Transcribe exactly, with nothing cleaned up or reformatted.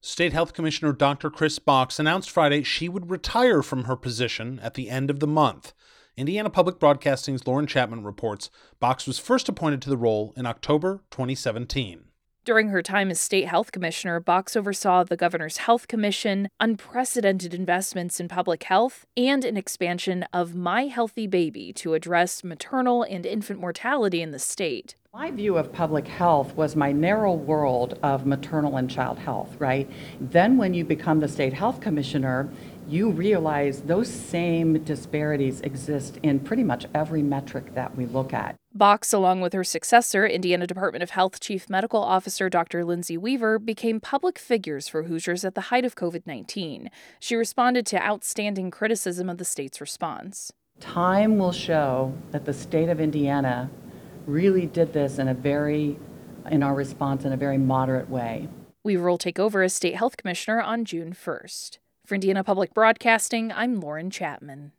State Health Commissioner Doctor Chris Box announced Friday she would retire from her position at the end of the month. Indiana Public Broadcasting's Lauren Chapman reports Box was first appointed to the role in October twenty seventeen. During her time as state health commissioner, Box oversaw the governor's health commission, unprecedented investments in public health, and an expansion of My Healthy Baby to address maternal and infant mortality in the state. My view of public health was my narrow world of maternal and child health, right? Then when you become the state health commissioner, you realize those same disparities exist in pretty much every metric that we look at. Box, along with her successor, Indiana Department of Health Chief Medical Officer Doctor Lindsay Weaver, became public figures for Hoosiers at the height of covid nineteen. She responded to outstanding criticism of the state's response. Time will show that the state of Indiana really did this in a very, in our response, in a very moderate way. Weaver will take over as state health commissioner on June first. For Indiana Public Broadcasting, I'm Lauren Chapman.